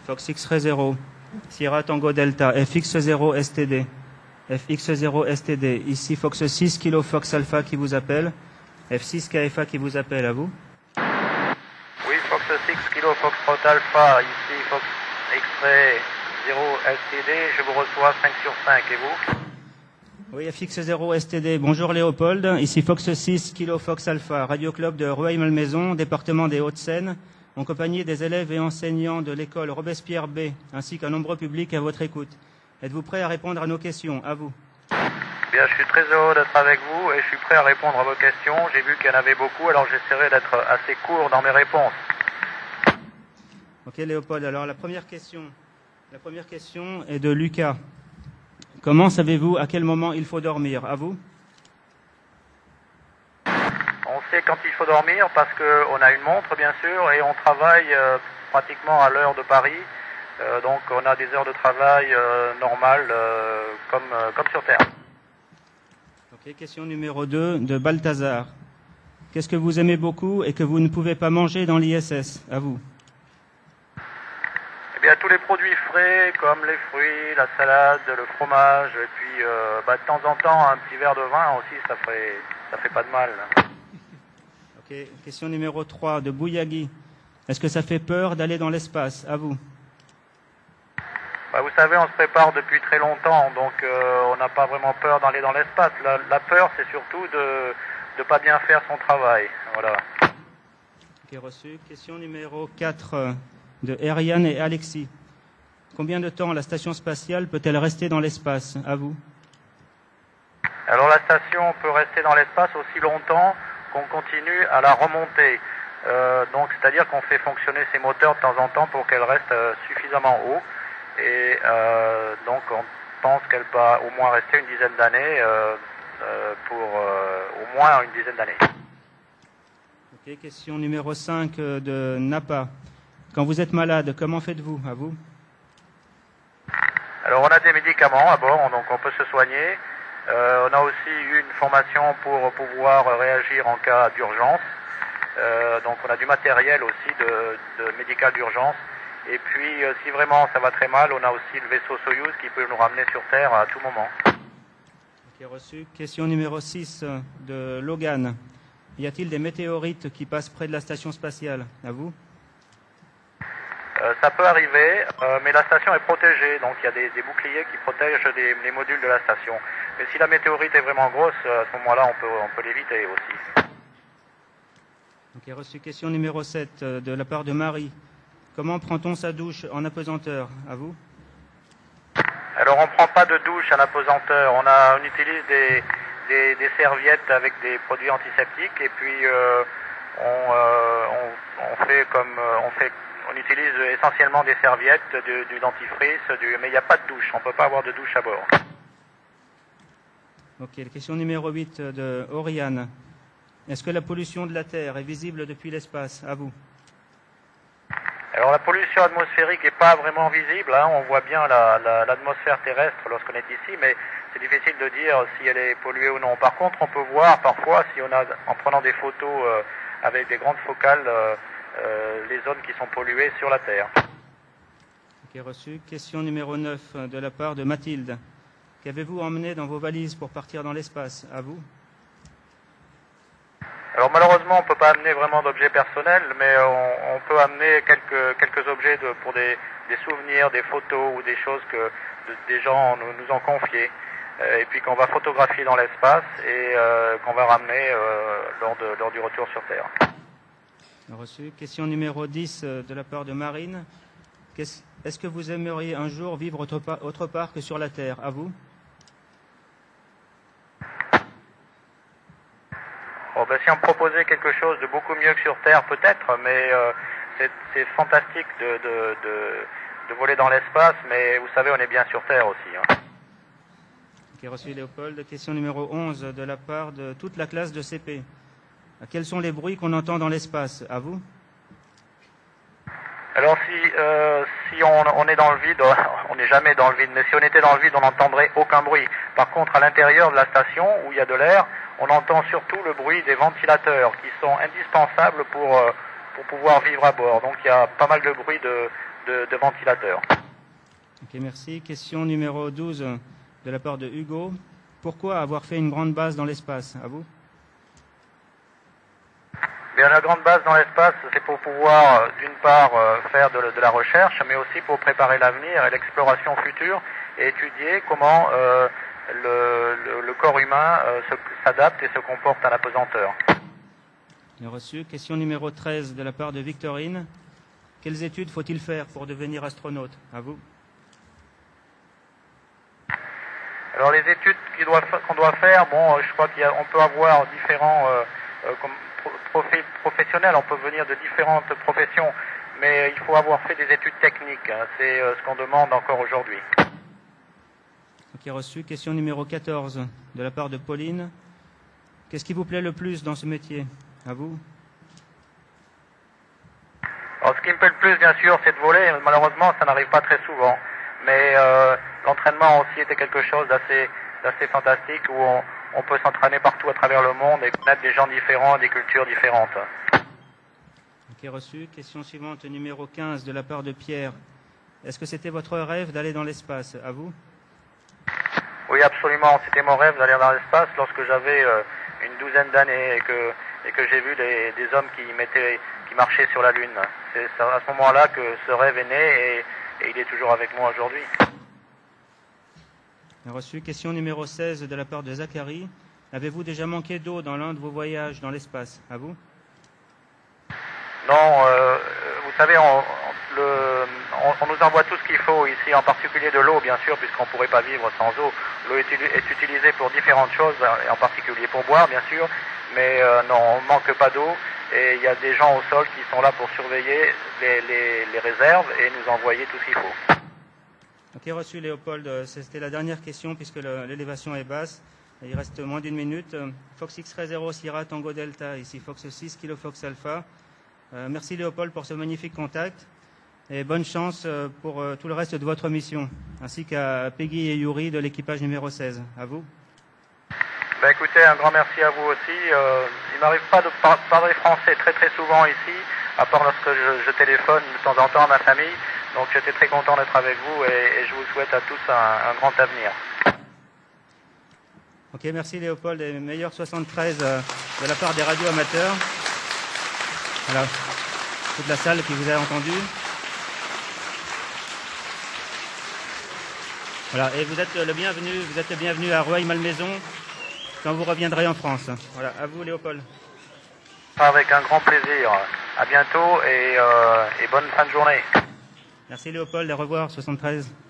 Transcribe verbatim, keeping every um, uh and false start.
Fox X-Ray zéro, Sierra Tango Delta, F X zéro S T D, F X zéro S T D, ici Fox six Kilo Fox Alpha qui vous appelle, F six K F A qui vous appelle, à vous. Oui, Fox six Kilo Fox Alpha, ici Fox X-Ray zéro S T D, je vous reçois cinq sur cinq, et vous? Oui, F X zéro S T D, bonjour Léopold, ici Fox six Kilo Fox Alpha, Radio Club de Rueil-Malmaison, département des Hauts-de-Seine, en compagnie des élèves et enseignants de l'école Robespierre B, ainsi qu'un nombreux public à votre écoute. Êtes-vous prêt à répondre à nos questions? À vous. Bien, je suis très heureux d'être avec vous et je suis prêt à répondre à vos questions. J'ai vu qu'il y en avait beaucoup, alors j'essaierai d'être assez court dans mes réponses. Ok Léopold, alors la première question, la première question est de Lucas. Comment savez-vous à quel moment il faut dormir? À vous. On sait quand il faut dormir parce qu'on a une montre bien sûr et on travaille euh, pratiquement à l'heure de Paris. Euh, donc on a des heures de travail euh, normales euh, comme, euh, comme sur Terre. Ok, question numéro deux de Balthazar. Qu'est-ce que vous aimez beaucoup et que vous ne pouvez pas manger dans l'I S S? À vous. Eh bien tous les produits frais comme les fruits, la salade, le fromage et puis euh, bah, de temps en temps un petit verre de vin aussi, ça fait, ça fait pas de mal. Ok, question numéro trois de Bouyagui. Est-ce que ça fait peur d'aller dans l'espace? À vous. Bah, vous savez, on se prépare depuis très longtemps, donc euh, on n'a pas vraiment peur d'aller dans l'espace. La, la peur, c'est surtout de ne pas bien faire son travail. Voilà. Ok, reçu. Question numéro quatre de Ariane et Alexis. Combien de temps la station spatiale peut-elle rester dans l'espace? À vous. Alors la station peut rester dans l'espace aussi longtemps qu'on continue à la remonter. Euh, donc c'est-à-dire qu'on fait fonctionner ses moteurs de temps en temps pour qu'elle reste euh, suffisamment haut. Et euh, donc on pense qu'elle va au moins rester une dizaine d'années, euh, euh, pour euh, au moins une dizaine d'années. Ok, question numéro cinq de Napa. Quand vous êtes malade, comment faites-vous? À vous. Alors on a des médicaments à bord, donc on peut se soigner. Euh, on a aussi eu une formation pour pouvoir réagir en cas d'urgence. Euh, donc on a du matériel aussi de, de médical d'urgence. Et puis, euh, si vraiment ça va très mal, on a aussi le vaisseau Soyouz qui peut nous ramener sur Terre à tout moment. Ok, reçu. Question numéro six de Logan. Y a-t-il des météorites qui passent près de la station spatiale? À vous. Euh, ça peut arriver, euh, mais la station est protégée, donc il y a des, des boucliers qui protègent les, les modules de la station. Mais si la météorite est vraiment grosse, à ce moment-là, on peut, on peut l'éviter aussi. Ok, reçu. Question numéro sept de la part de Marie. Comment prend-on sa douche en apesanteur? À vous. Alors on ne prend pas de douche en apesanteur, on, a, on utilise des, des, des serviettes avec des produits antiseptiques et puis euh, on, euh, on, on fait comme euh, on fait, on utilise essentiellement des serviettes, du, du dentifrice, du, mais il n'y a pas de douche, on ne peut pas avoir de douche à bord. Ok, question numéro huit de Oriane. Est-ce que la pollution de la Terre est visible depuis l'espace? À vous. Alors la pollution atmosphérique n'est pas vraiment visible, hein. On voit bien la, la, l'atmosphère terrestre lorsqu'on est ici, mais c'est difficile de dire si elle est polluée ou non. Par contre, on peut voir parfois, si on a, en prenant des photos euh, avec des grandes focales, euh, euh, les zones qui sont polluées sur la Terre. Ok, reçu. Question numéro neuf de la part de Mathilde. Qu'avez-vous emmené dans vos valises pour partir dans l'espace? À vous. Alors malheureusement, on ne peut pas amener vraiment d'objets personnels, mais on, on peut amener quelques, quelques objets de, pour des, des souvenirs, des photos ou des choses que de, des gens nous, nous ont confiées, euh, et puis qu'on va photographier dans l'espace et euh, qu'on va ramener euh, lors, de, lors du retour sur Terre. Reçu. Question numéro dix de la part de Marine. Qu'est-ce, est-ce que vous aimeriez un jour vivre autre part, autre part que sur la Terre? À vous. Bon, ben, si on me proposait quelque chose de beaucoup mieux que sur Terre, peut-être, mais euh, c'est, c'est fantastique de, de, de, de voler dans l'espace, mais vous savez, on est bien sur Terre aussi. Hein. Ok, reçu Léopold. Question numéro onze de la part de toute la classe de C P. Quels sont les bruits qu'on entend dans l'espace? À vous. Alors si, euh, si on, on est dans le vide, on n'est jamais dans le vide, mais si on était dans le vide, on n'entendrait aucun bruit. Par contre, à l'intérieur de la station, où il y a de l'air, on entend surtout le bruit des ventilateurs, qui sont indispensables pour, euh, pour pouvoir vivre à bord. Donc il y a pas mal de bruit de, de, de ventilateurs. Ok, merci. Question numéro douze de la part de Hugo. Pourquoi avoir fait une grande base dans l'espace? À vous. Bien, la grande base dans l'espace, c'est pour pouvoir, euh, d'une part, euh, faire de, de la recherche, mais aussi pour préparer l'avenir et l'exploration future et étudier comment euh, le, le, le corps humain euh, se, s'adapte et se comporte à l'apesanteur. Bien reçu. Question numéro treize de la part de Victorine. Quelles études faut-il faire pour devenir astronaute? À vous. Alors les études qu'on doit, qu'on doit faire, bon, je crois qu'on peut avoir différents euh, euh, comme profi, professionnels, on peut venir de différentes professions, mais il faut avoir fait des études techniques, hein, c'est euh, ce qu'on demande encore aujourd'hui. Ok, reçu. Question numéro quatorze de la part de Pauline. Qu'est-ce qui vous plaît le plus dans ce métier? À vous. Alors ce qui me plaît le plus, bien sûr, c'est de voler. Malheureusement, ça n'arrive pas très souvent. Mais euh, l'entraînement aussi était quelque chose d'assez, d'assez fantastique où on, on peut s'entraîner partout à travers le monde et connaître des gens différents, des cultures différentes. Ok, reçu. Question suivante, numéro quinze de la part de Pierre. Est-ce que c'était votre rêve d'aller dans l'espace? À vous. Oui, absolument. C'était mon rêve d'aller dans l'espace lorsque j'avais euh, une douzaine d'années et que, et que j'ai vu les, des hommes qui, mettaient, qui marchaient sur la Lune. C'est à ce moment-là que ce rêve est né et Et il est toujours avec moi aujourd'hui. Reçu. Question numéro seize de la part de Zachary. Avez-vous déjà manqué d'eau dans l'un de vos voyages dans l'espace? À vous. Non, euh, vous savez, on, le, on, on nous envoie tout ce qu'il faut ici, en particulier de l'eau, bien sûr, puisqu'on ne pourrait pas vivre sans eau. L'eau est, est utilisée pour différentes choses, en particulier pour boire, bien sûr, mais euh, non, on ne manque pas d'eau. Et il y a des gens au sol qui sont là pour surveiller les, les, les réserves et nous envoyer tout ce qu'il faut. Ok, reçu Léopold. C'était la dernière question puisque l'élévation est basse. Il reste moins d'une minute. Fox X-Ray zéro Sierra Tango Delta, ici Fox six Kilo Fox Alpha. Euh, merci Léopold pour ce magnifique contact et bonne chance pour euh, tout le reste de votre mission, ainsi qu'à Peggy et Yuri de l'équipage numéro seize. À vous. Ben écoutez, un grand merci à vous aussi. Euh, il m'arrive pas de par parler français très très souvent ici, à part lorsque je, je téléphone de temps en temps à ma famille. Donc j'étais très content d'être avec vous et, et je vous souhaite à tous un, un grand avenir. Ok, merci Léopold et meilleur soixante-treize euh, de la part des radios amateurs. Voilà, toute la salle qui vous a entendu. Voilà, et vous êtes le bienvenu, vous êtes le bienvenu à Rueil-Malmaison quand vous reviendrez en France. Voilà, à vous Léopold. Avec un grand plaisir. À bientôt et, euh, et bonne fin de journée. Merci Léopold, au revoir soixante-treize.